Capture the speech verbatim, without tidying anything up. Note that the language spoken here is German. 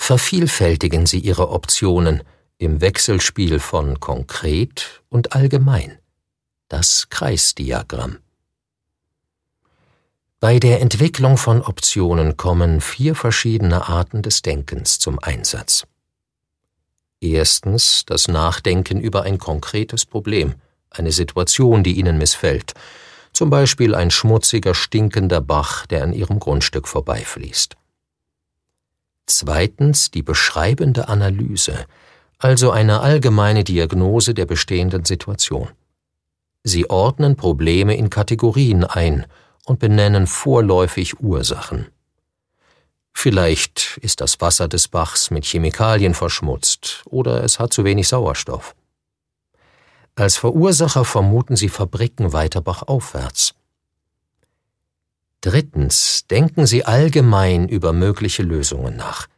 Vervielfältigen Sie Ihre Optionen im Wechselspiel von konkret und allgemein. Das Kreisdiagramm. Bei der Entwicklung von Optionen kommen vier verschiedene Arten des Denkens zum Einsatz. Erstens das Nachdenken über ein konkretes Problem, eine Situation, die Ihnen missfällt, zum Beispiel ein schmutziger, stinkender Bach, der an Ihrem Grundstück vorbeifließt. Zweitens die beschreibende Analyse, also eine allgemeine Diagnose der bestehenden Situation. Sie ordnen Probleme in Kategorien ein und benennen vorläufig Ursachen. Vielleicht ist das Wasser des Bachs mit Chemikalien verschmutzt oder es hat zu wenig Sauerstoff. Als Verursacher vermuten Sie Fabriken weiter bachaufwärts. Drittens denken Sie allgemein über mögliche Lösungen nach.